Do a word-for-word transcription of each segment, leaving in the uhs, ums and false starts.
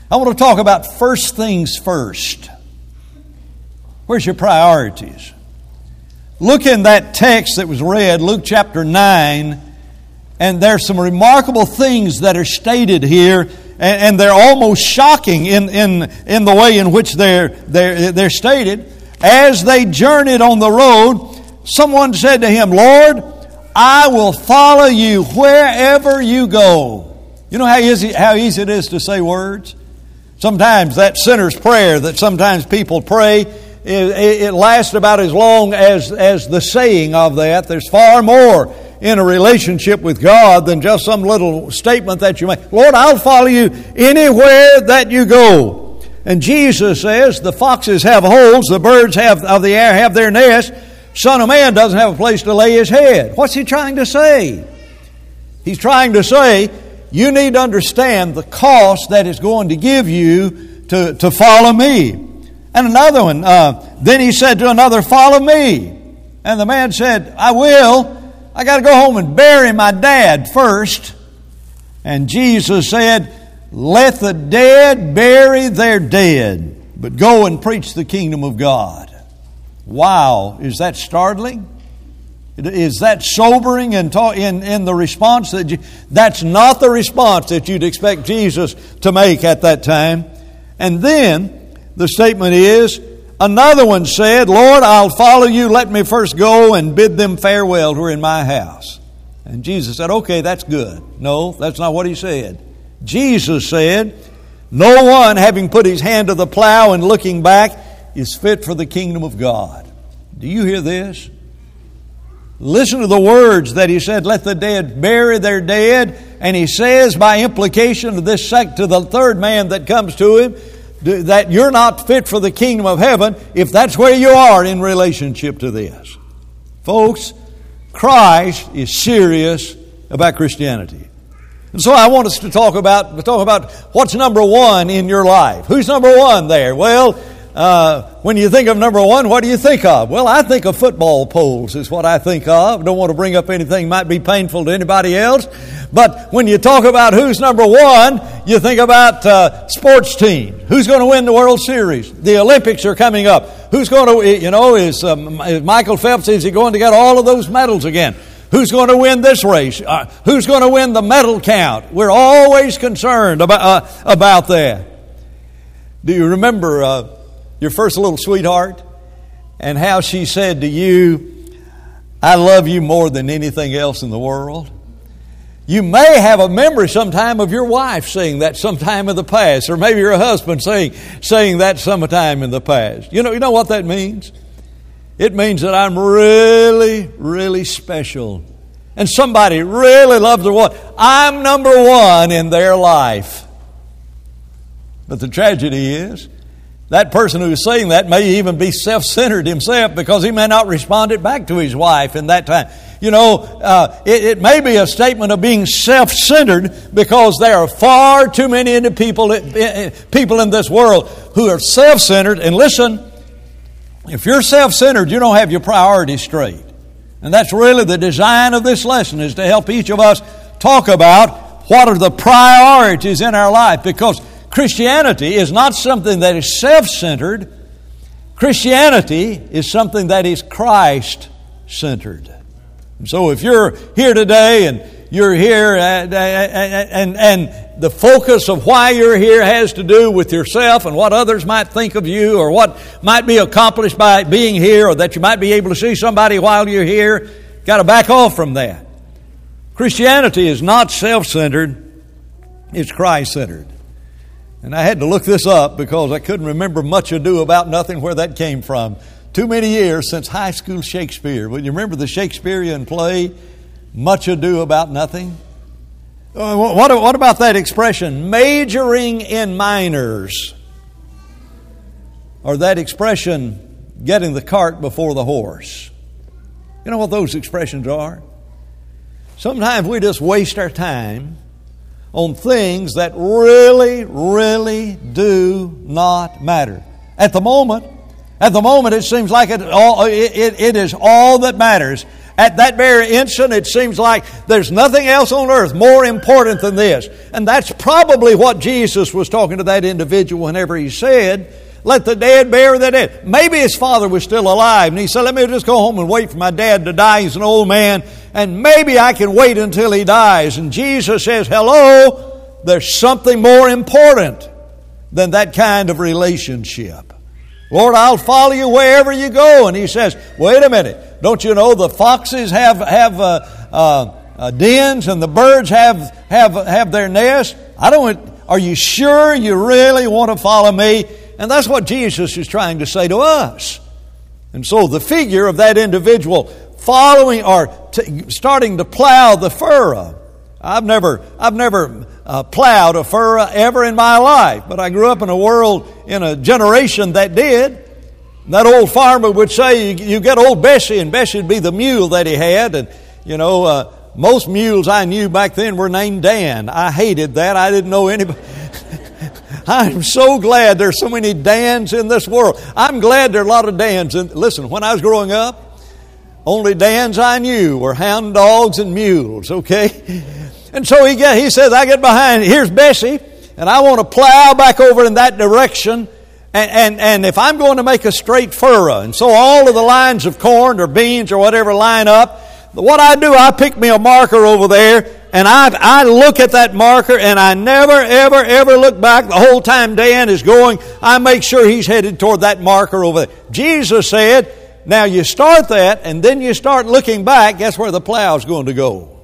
I want to talk about first things first. Where's your priorities? Look in that text that was read, Luke chapter nine, and there's some remarkable things that are stated here, and, and they're almost shocking in, in, in the way in which they're, they're, they're stated. As they journeyed on the road, someone said to him, Lord, I will follow you wherever you go. You know how easy, how easy it is to say words? Sometimes that sinner's prayer that sometimes people pray, it, it lasts about as long as, as the saying of that. There's far more in a relationship with God than just some little statement that you make. Lord, I'll follow you anywhere that you go. And Jesus says, the foxes have holes, the birds have of the air have their nests. Son of Man doesn't have a place to lay his head. What's he trying to say? He's trying to say, you need to understand the cost that it's going to give you to, to follow me. And another one, uh, then he said to another, follow me. And the man said, I will. I got to go home and bury my dad first. And Jesus said, let the dead bury their dead, but go and preach the kingdom of God. Wow, is that startling? Is that sobering in, in, in the response? That you, that's not the response that you'd expect Jesus to make at that time. And then the statement is, another one said, Lord, I'll follow you. Let me first go and bid them farewell who are in my house. And Jesus said, okay, that's good. No, that's not what he said. Jesus said, no one having put his hand to the plow and looking back is fit for the kingdom of God. Do you hear this? Listen to the words that he said, let the dead bury their dead. And he says by implication to this sect, to the third man that comes to him, that you're not fit for the kingdom of heaven if that's where you are in relationship to this. Folks, Christ is serious about Christianity. And so I want us to talk about, talk about what's number one in your life. Who's number one there? Well, Uh, when you think of number one, what do you think of? Well, I think of football poles is what I think of. Don't want to bring up anything that might be painful to anybody else. But when you talk about who's number one, you think about uh, sports teams. Who's going to win the World Series? The Olympics are coming up. Who's going to, you know, is, um, is Michael Phelps, is he going to get all of those medals again? Who's going to win this race? Uh, who's going to win the medal count? We're always concerned about, uh, about that. Do you remember Uh, your first little sweetheart, and how she said to you, I love you more than anything else in the world? You may have a memory sometime of your wife saying that sometime in the past, or maybe your husband saying, saying that sometime in the past. You know, you know what that means? It means that I'm really, really special. And somebody really loves their wife. I'm number one in their life. But the tragedy is, that person who is saying that may even be self-centered himself because he may not respond it back to his wife in that time. You know, uh, it, it may be a statement of being self-centered because there are far too many people, people in this world who are self-centered. And listen, if you're self-centered, you don't have your priorities straight. And that's really the design of this lesson, is to help each of us talk about what are the priorities in our life, because Christianity is not something that is self-centered. Christianity is something that is Christ-centered. And so if you're here today and you're here and, and, and the focus of why you're here has to do with yourself and what others might think of you, or what might be accomplished by being here, or that you might be able to see somebody while you're here, got to back off from that. Christianity is not self-centered. It's Christ-centered. And I had to look this up because I couldn't remember Much Ado About Nothing, where that came from. Too many years since high school Shakespeare. Well, you remember the Shakespearean play, Much Ado About Nothing? What, what about that expression, majoring in minors? Or that expression, getting the cart before the horse? You know what those expressions are? Sometimes we just waste our time on things that really, really do not matter. At the moment, at the moment, it seems like it, all, it, it, it is all that matters. At that very instant, it seems like there's nothing else on earth more important than this. And that's probably what Jesus was talking to that individual whenever He said, let the dead bury the dead. Maybe his father was still alive, and he said, let me just go home and wait for my dad to die. He's an old man, and maybe I can wait until he dies. And Jesus says, hello, there's something more important than that kind of relationship. Lord, I'll follow you wherever you go. And He says, wait a minute, don't you know the foxes have have uh, uh, uh, dens and the birds have have have their nests? I don't. Are you sure you really want to follow me? And that's what Jesus is trying to say to us. And so the figure of that individual following or t- starting to plow the furrow. I've never, I've never uh, plowed a furrow ever in my life, but I grew up in a world, in a generation that did. That old farmer would say, you, you get old Bessie, and Bessie would be the mule that he had. And, you know, uh, most mules I knew back then were named Dan. I hated that. I didn't know anybody. I'm so glad there's so many Dans in this world. I'm glad there are a lot of Dans. And listen, when I was growing up, only Dans I knew were hound dogs and mules, okay? And so he get, he says, I get behind, here's Bessie, and I want to plow back over in that direction. And, and, and if I'm going to make a straight furrow, and so all of the lines of corn or beans or whatever line up, what I do, I pick me a marker over there, and I, I look at that marker, and I never, ever, ever look back. The whole time Dan is going, I make sure he's headed toward that marker over there. Jesus said, now you start that, and then you start looking back, guess where the plow's going to go?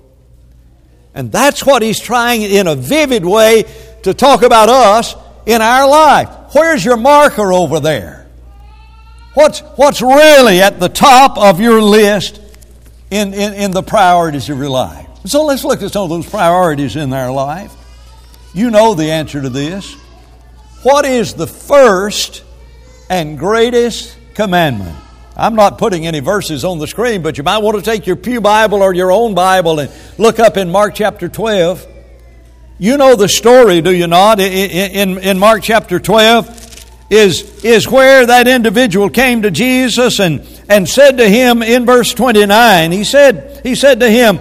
And that's what He's trying in a vivid way to talk about us in our life. Where's your marker over there? What's, what's really at the top of your list in, in, in the priorities of your life? So let's look at some of those priorities in our life. You know the answer to this. What is the first and greatest commandment? I'm not putting any verses on the screen, but you might want to take your pew Bible or your own Bible and look up in Mark chapter twelve. You know the story, do you not? In, in, in Mark chapter twelve is, is where that individual came to Jesus and, and said to Him in verse twenty-nine, he said, he said to Him,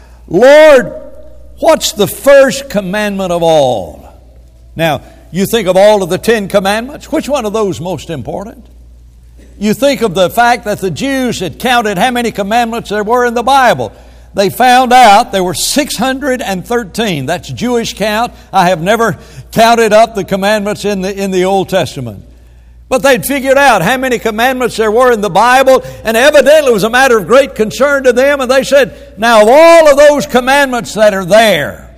Lord, what's the first commandment of all? Now, you think of all of the Ten Commandments. Which one of those is most important? You think of the fact that the Jews had counted how many commandments there were in the Bible. They found out there were six hundred thirteen. That's Jewish count. I have never counted up the commandments in the, in the Old Testament. But they'd figured out how many commandments there were in the Bible, and evidently it was a matter of great concern to them. And they said, now of all of those commandments that are there,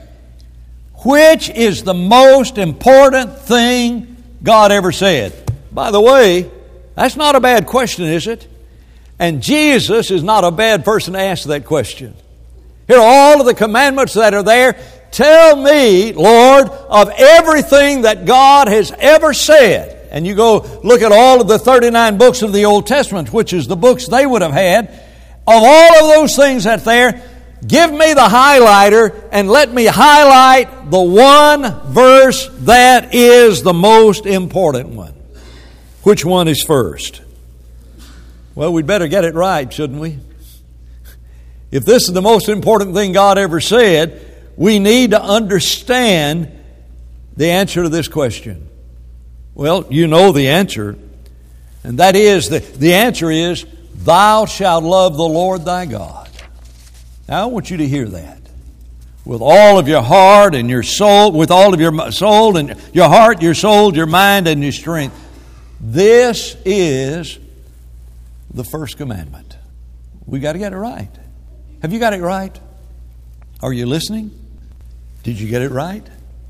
which is the most important thing God ever said? By the way, that's not a bad question, is it? And Jesus is not a bad person to ask that question. Here are all of the commandments that are there. Tell me, Lord, of everything that God has ever said. And you go look at all of the thirty-nine books of the Old Testament, which is the books they would have had. Of all of those things that's there, give me the highlighter and let me highlight the one verse that is the most important one. Which one is first? Well, we'd better get it right, shouldn't we? If this is the most important thing God ever said, we need to understand the answer to this question. Well, you know the answer, and that is, the, the answer is, thou shalt love the Lord thy God. Now, I want you to hear that. With all of your heart and your soul, with all of your soul and your heart, your soul, your mind, and your strength. This is the first commandment. We got to get it right. Have you got it right? Are you listening? Did you get it right?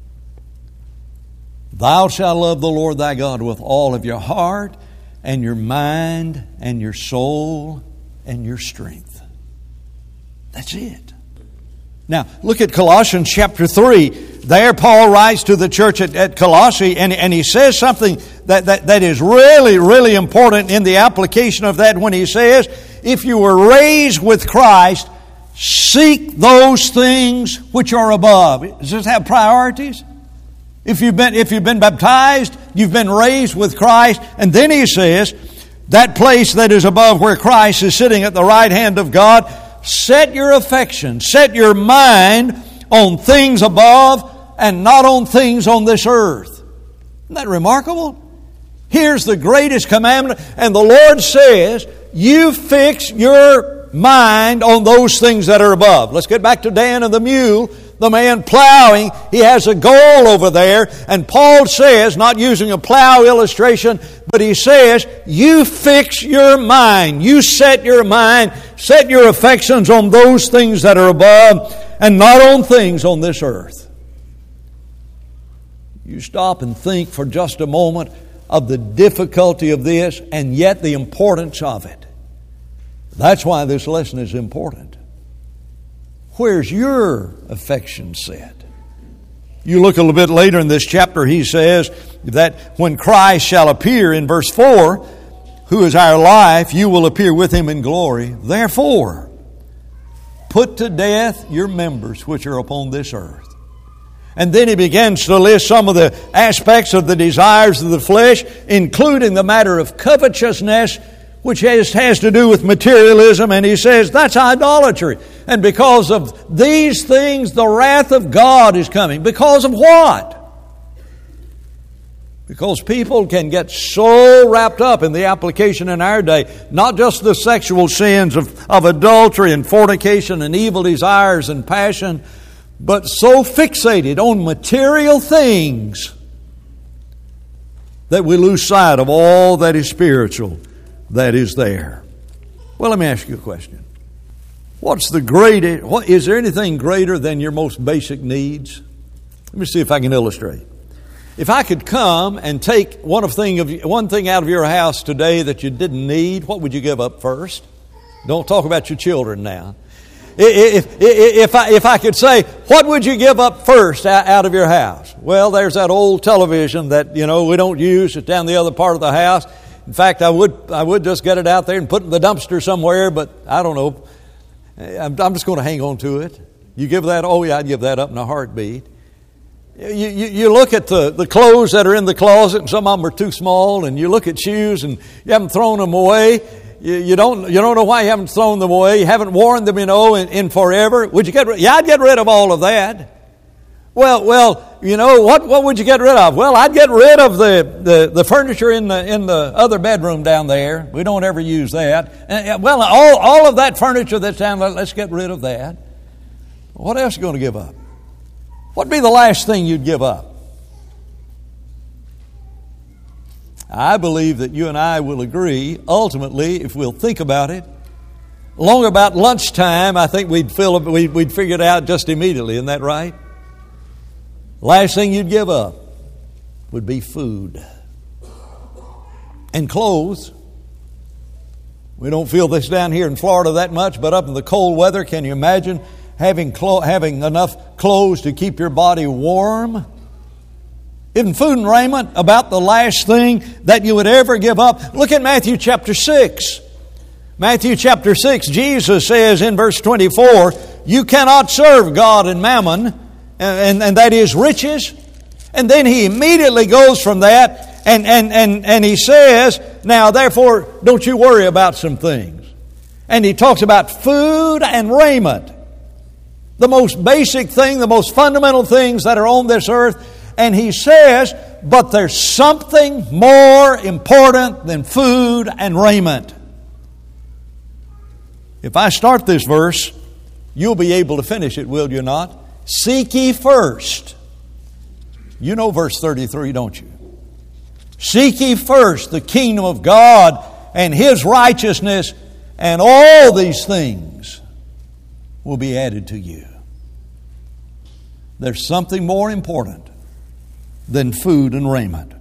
Thou shalt love the Lord thy God with all of your heart and your mind and your soul and your strength. That's it. Now, look at Colossians chapter three. There Paul writes to the church at, at Colossae, and, and he says something that, that, that is really, really important in the application of that when he says, if you were raised with Christ, seek those things which are above. Does this have priorities? If you've been, if you've been baptized, you've been raised with Christ. And then he says, that place that is above where Christ is sitting at the right hand of God, set your affection, set your mind on things above and not on things on this earth. Isn't that remarkable? Here's the greatest commandment, and the Lord says, you fix your mind on those things that are above. Let's get back to Dan and the mule, the man plowing. He has a goal over there, and Paul says, not using a plow illustration, but he says, you fix your mind. You set your mind, set your affections on those things that are above, and not on things on this earth. You stop and think for just a moment of the difficulty of this and yet the importance of it. That's why this lesson is important. Where's your affection set? You look a little bit later in this chapter, he says that when Christ shall appear, in verse four, who is our life, you will appear with Him in glory. Therefore, put to death your members which are upon this earth. And then he begins to list some of the aspects of the desires of the flesh, including the matter of covetousness, which has, has to do with materialism. And he says that's idolatry. And because of these things, the wrath of God is coming. Because of what? Because people can get so wrapped up in the application in our day, not just the sexual sins of, of adultery and fornication and evil desires and passion, but so fixated on material things that we lose sight of all that is spiritual that is there. Well, let me ask you a question. What's the greatest, what, is there anything greater than your most basic needs? Let me see if I can illustrate. If I could come and take one of thing of one thing out of your house today that you didn't need, what would you give up first? Don't talk about your children now. If, if, if, I, if I could say, what would you give up first out of your house? Well, there's that old television that, you know, we don't use. It's down the other part of the house. In fact, I would I would just get it out there and put it in the dumpster somewhere, but I don't know. I'm, I'm just going to hang on to it. You give that, oh yeah, I'd give that up in a heartbeat. You, you, you look at the, the clothes that are in the closet, and some of them are too small, and you look at shoes, and you haven't thrown them away. You, you don't you don't know why you haven't thrown them away. You haven't worn them, you know, in, in forever. Would you get rid? Yeah, I'd get rid of all of that. Well, well, you know, what what would you get rid of? Well, I'd get rid of the, the, the furniture in the in the other bedroom down there. We don't ever use that. And, well, all all of that furniture that's down there, let's get rid of that. What else are you going to give up? What'd be the last thing you'd give up? I believe that you and I will agree, ultimately, if we'll think about it, along about lunchtime, I think we'd, fill, we'd, we'd figure it out just immediately. Isn't that right? Last thing you'd give up would be food and clothes. We don't feel this down here in Florida that much, but up in the cold weather, can you imagine having clo- having enough clothes to keep your body warm? Isn't food and raiment about the last thing that you would ever give up? Look at Matthew chapter six. Matthew chapter six, Jesus says in verse twenty-four, you cannot serve God and mammon, and, and, and that is riches. And then he immediately goes from that, and, and, and, and he says, now therefore don't you worry about some things. And he talks about food and raiment. The most basic thing, the most fundamental things that are on this earth. And he says, but there's something more important than food and raiment. If I start this verse, you'll be able to finish it, will you not? Seek ye first. You know verse thirty-three, don't you? Seek ye first the kingdom of God and His righteousness, and all these things will be added to you. There's something more important than food and raiment.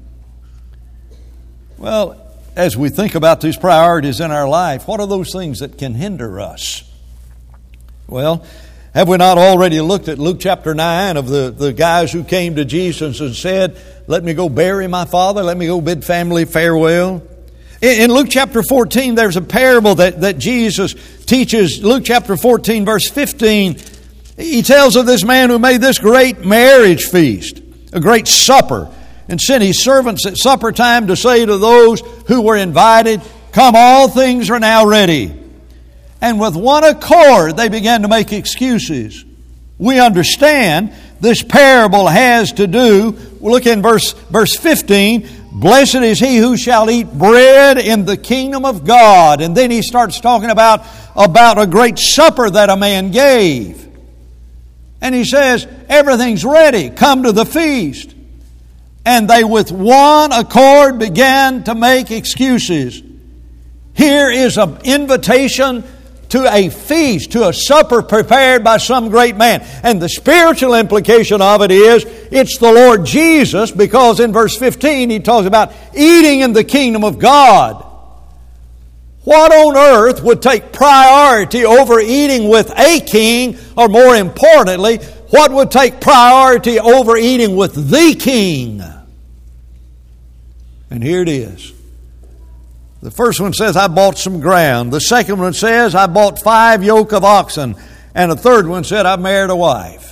Well, as we think about these priorities in our life, what are those things that can hinder us? Well, have we not already looked at Luke chapter nine of the, the guys who came to Jesus and said, let me go bury my father, let me go bid family farewell? In, in Luke chapter fourteen, there's a parable that, that Jesus teaches. Luke chapter fourteen, verse fifteen, he tells of this man who made this great marriage feast, a great supper, and sent his servants at supper time to say to those who were invited, come, all things are now ready. And with one accord, they began to make excuses. We understand this parable has to do, look in verse, verse fifteen, blessed is he who shall eat bread in the kingdom of God. And then he starts talking about, about a great supper that a man gave. And he says, everything's ready, come to the feast. And they with one accord began to make excuses. Here is an invitation to a feast, to a supper prepared by some great man. And the spiritual implication of it is, it's the Lord Jesus, because in verse fifteen he talks about eating in the kingdom of God. What on earth would take priority over eating with a king, or more importantly, what would take priority over eating with the king? And here it is. The first one says, I bought some ground. The second one says, I bought five yoke of oxen. And the third one said, I married a wife.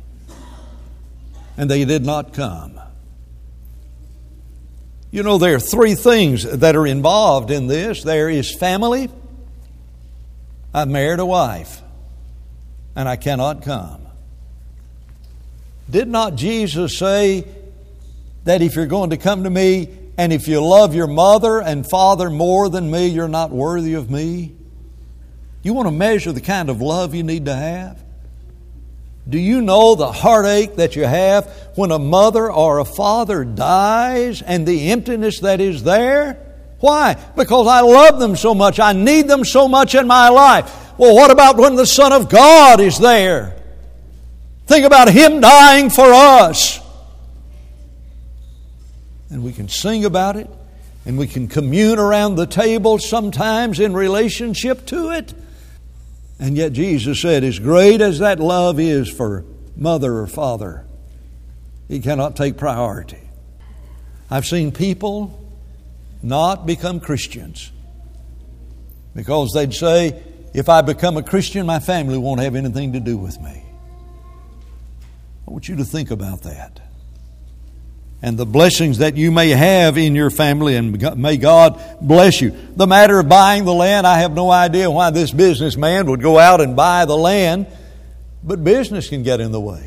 And they did not come. You know, there are three things that are involved in this. There is family. I married a wife. And I cannot come. Did not Jesus say that if you're going to come to me, and if you love your mother and father more than me, you're not worthy of me? You want to measure the kind of love you need to have? Do you know the heartache that you have when a mother or a father dies and the emptiness that is there? Why? Because I love them so much. I need them so much in my life. Well, what about when the Son of God is there? Think about Him dying for us. And we can sing about it, and we can commune around the table sometimes in relationship to it. And yet Jesus said, as great as that love is for mother or father, He cannot take priority. I've seen people not become Christians because they'd say, if I become a Christian, my family won't have anything to do with me. I want you to think about that. And the blessings that you may have in your family, and may God bless you. The matter of buying the land, I have no idea why this businessman would go out and buy the land, but business can get in the way.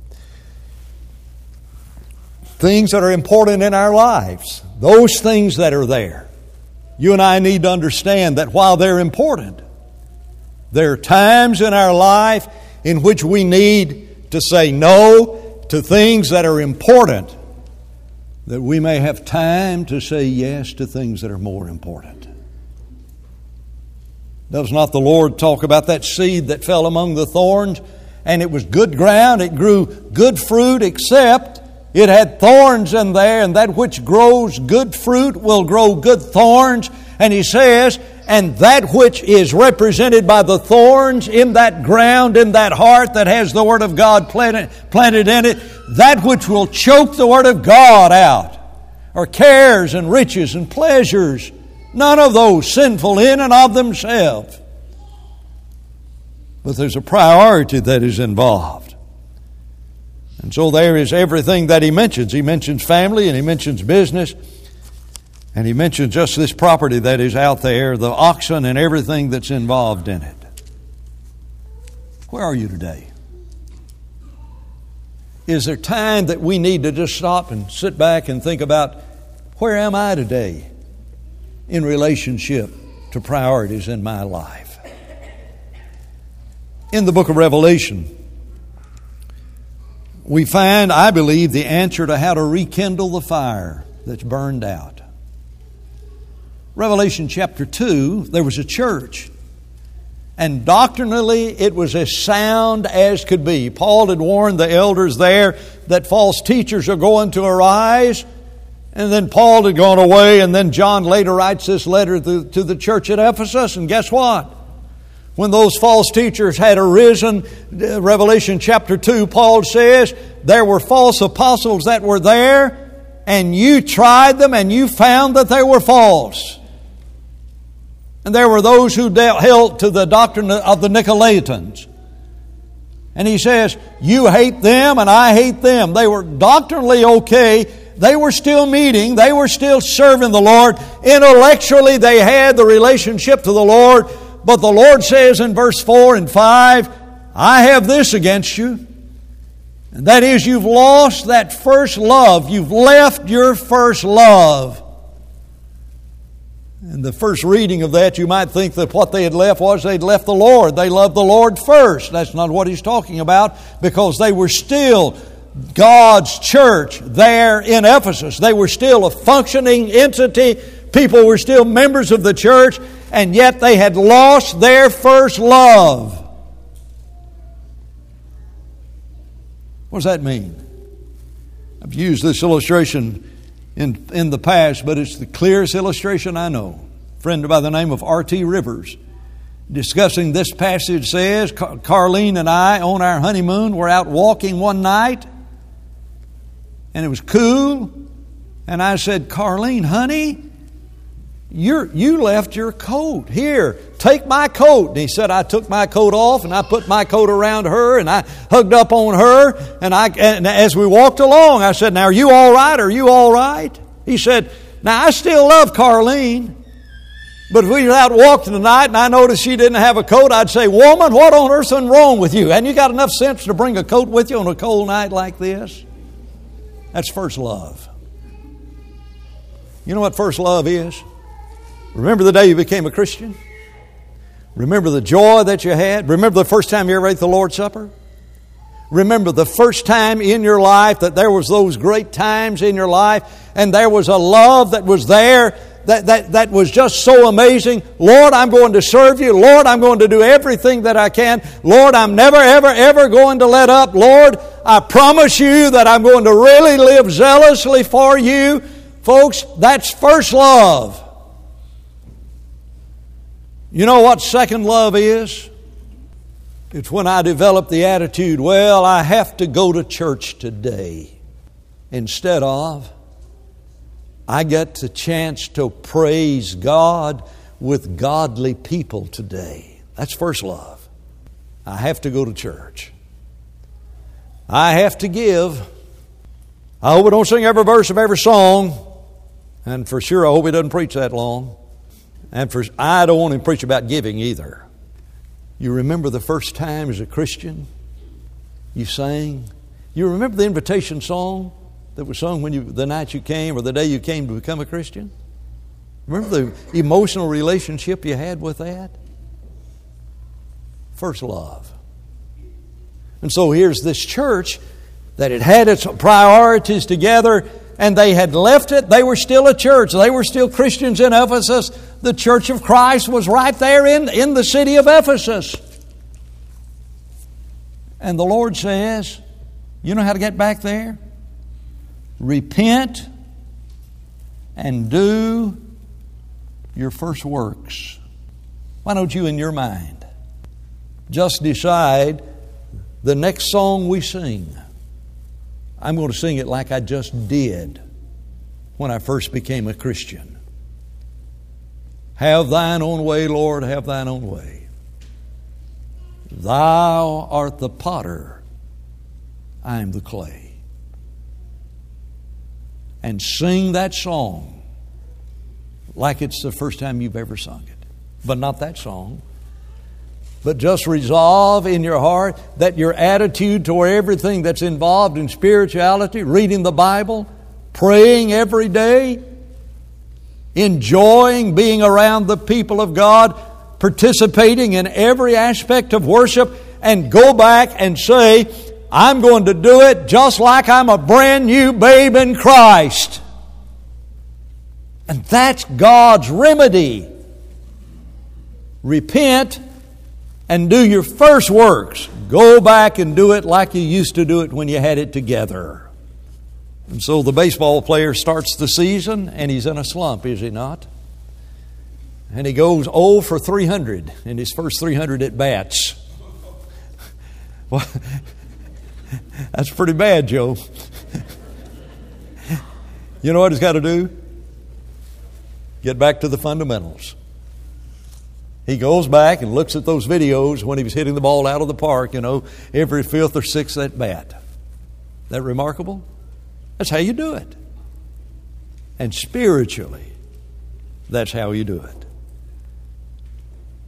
Things that are important in our lives, those things that are there, you and I need to understand that while they're important, there are times in our life in which we need to say no to things that are important, that we may have time to say yes to things that are more important. Does not the Lord talk about that seed that fell among the thorns, and it was good ground, it grew good fruit, except it had thorns in there, and that which grows good fruit will grow good thorns. And He says, and that which is represented by the thorns in that ground, in that heart that has the Word of God planted, planted in it, that which will choke the Word of God out, are cares and riches and pleasures, none of those sinful in and of themselves. But there's a priority that is involved. And so there is everything that He mentions. He mentions family, and He mentions business, and He mentions just this property that is out there, the oxen and everything that's involved in it. Where are you today? Is there time that we need to just stop and sit back and think about, where am I today in relationship to priorities in my life? In the book of Revelation, we find, I believe, the answer to how to rekindle the fire that's burned out. Revelation chapter two, there was a church. And doctrinally, it was as sound as could be. Paul had warned the elders there that false teachers are going to arise. And then Paul had gone away, and then John later writes this letter to, to the church at Ephesus. And guess what? When those false teachers had arisen, Revelation chapter two, Paul says, there were false apostles that were there, and you tried them, and you found that they were false. And there were those who dealt, held to the doctrine of the Nicolaitans. And he says, you hate them and I hate them. They were doctrinally okay. They were still meeting. They were still serving the Lord. Intellectually, they had the relationship to the Lord. But the Lord says in verse four and five, I have this against you. And that is, you've lost that first love. You've left your first love. In the first reading of that, you might think that what they had left was they'd left the Lord. They loved the Lord first. That's not what he's talking about, because they were still God's church there in Ephesus. They were still a functioning entity. People were still members of the church, and yet they had lost their first love. What does that mean? I've used this illustration in, in the past, but it's the clearest illustration I know. A friend by the name of R T Rivers, discussing this passage, says, Carlene and I, on our honeymoon, were out walking one night, and it was cool, and I said, Carlene, honey, You're, you left your coat. Here, take my coat. And he said, I took my coat off and I put my coat around her and I hugged up on her. And, I, and as we walked along, I said, now, are you all right? Are you all right? He said, now, I still love Carlene. But if we were out walking tonight and I noticed she didn't have a coat, I'd say, woman, what on earth's wrong with you? And you got enough sense to bring a coat with you on a cold night like this? That's first love. You know what first love is? Remember the day you became a Christian? Remember the joy that you had? Remember the first time you ever ate the Lord's Supper? Remember the first time in your life that there was those great times in your life and there was a love that was there that, that, that was just so amazing. Lord, I'm going to serve you. Lord, I'm going to do everything that I can. Lord, I'm never, ever, ever going to let up. Lord, I promise you that I'm going to really live zealously for you. Folks, that's first love. You know what second love is? It's when I develop the attitude, well, I have to go to church today. Instead of, I get the chance to praise God with godly people today. That's first love. I have to go to church. I have to give. I hope I don't sing every verse of every song. And for sure, I hope he doesn't preach that long. And for I don't want him to preach about giving either. You remember the first time as a Christian you sang? You remember the invitation song that was sung when you the night you came or the day you came to become a Christian? Remember the emotional relationship you had with that? First love. And so here's this church that had had its priorities together, and they had left it. They were still a church. They were still Christians in Ephesus. The church of Christ was right there in, in the city of Ephesus. And the Lord says, you know how to get back there? Repent and do your first works. Why don't you, in your mind, just decide the next song we sing, I'm going to sing it like I just did when I first became a Christian. Have thine own way, Lord, have thine own way. Thou art the potter, I am the clay. And sing that song like it's the first time you've ever sung it. But not that song. But just resolve in your heart that your attitude toward everything that's involved in spirituality, reading the Bible, praying every day, enjoying being around the people of God, participating in every aspect of worship, and go back and say, I'm going to do it just like I'm a brand new babe in Christ. And that's God's remedy. Repent and do your first works. Go back and do it like you used to do it when you had it together. And so the baseball player starts the season and he's in a slump, is he not? And he goes oh for three hundred in his first three hundred at bats. Well, that's pretty bad, Joe. You know what he's got to do? Get back to the fundamentals. He goes back and looks at those videos when he was hitting the ball out of the park, you know, every fifth or sixth at bat. That remarkable? That's how you do it. And spiritually, that's how you do it.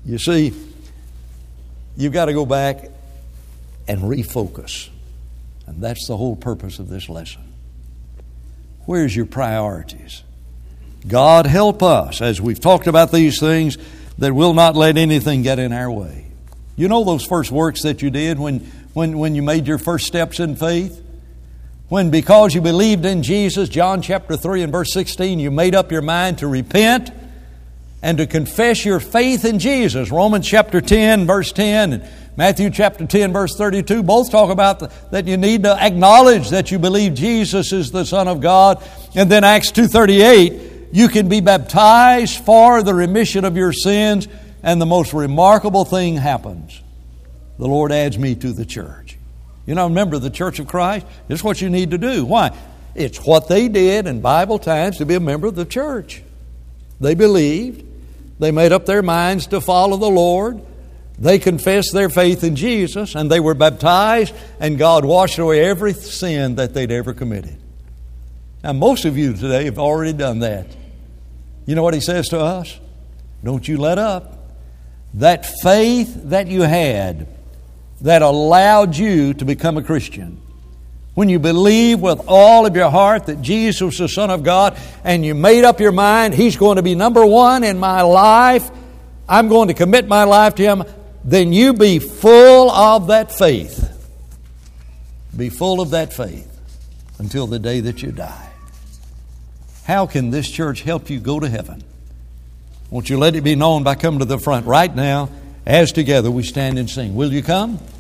You see, you've got to go back and refocus. And that's the whole purpose of this lesson. Where's your priorities? God help us, as we've talked about these things, that we'll not let anything get in our way. You know those first works that you did when, when, when you made your first steps in faith? When because you believed in Jesus, John chapter three and verse sixteen, you made up your mind to repent and to confess your faith in Jesus. Romans chapter ten, verse ten, and Matthew chapter ten, verse thirty-two, both talk about the, that you need to acknowledge that you believe Jesus is the Son of God. And then Acts two thirty-eight, you can be baptized for the remission of your sins, and the most remarkable thing happens. The Lord adds me to the church. You know, remember the Church of Christ? It's what you need to do. Why? It's what they did in Bible times to be a member of the church. They believed. They made up their minds to follow the Lord. They confessed their faith in Jesus, and they were baptized, and God washed away every sin that they'd ever committed. Now, most of you today have already done that. You know what He says to us? Don't you let up. That faith that you had that allowed you to become a Christian, when you believe with all of your heart that Jesus was the Son of God, and you made up your mind, He's going to be number one in my life, I'm going to commit my life to Him, then you be full of that faith. Be full of that faith until the day that you die. How can this church help you go to heaven? Won't you let it be known by coming to the front right now as together we stand and sing. Will you come?